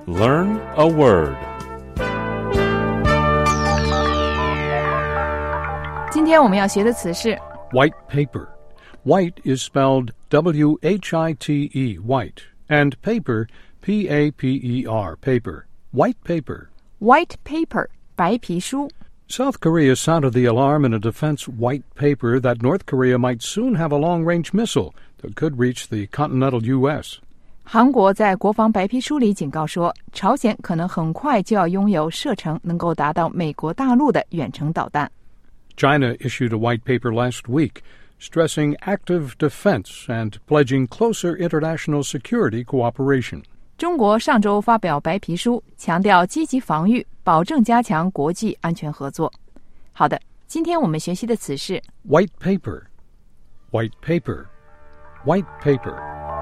Learn a word. 今天我们要学的词是 White paper. White is spelled W-H-I-T-E, white, and paper, P-A-P-E-R, paper. White paper. white paper, 白皮书。 South Korea sounded the alarm in a defense white paper that North Korea might soon have a long-range missile that could reach the continental U.S. 韩国在国防白皮书里警告说，朝鲜可能很快就要拥有射程能够达到美国大陆的远程导弹。 China issued a white paper last week, stressing active defense and pledging closer international security cooperation. 中国上周发表白皮书，强调积极防御，保证加强国际安全合作。好的，今天我们学习的词是 White paper. White paper. White paper.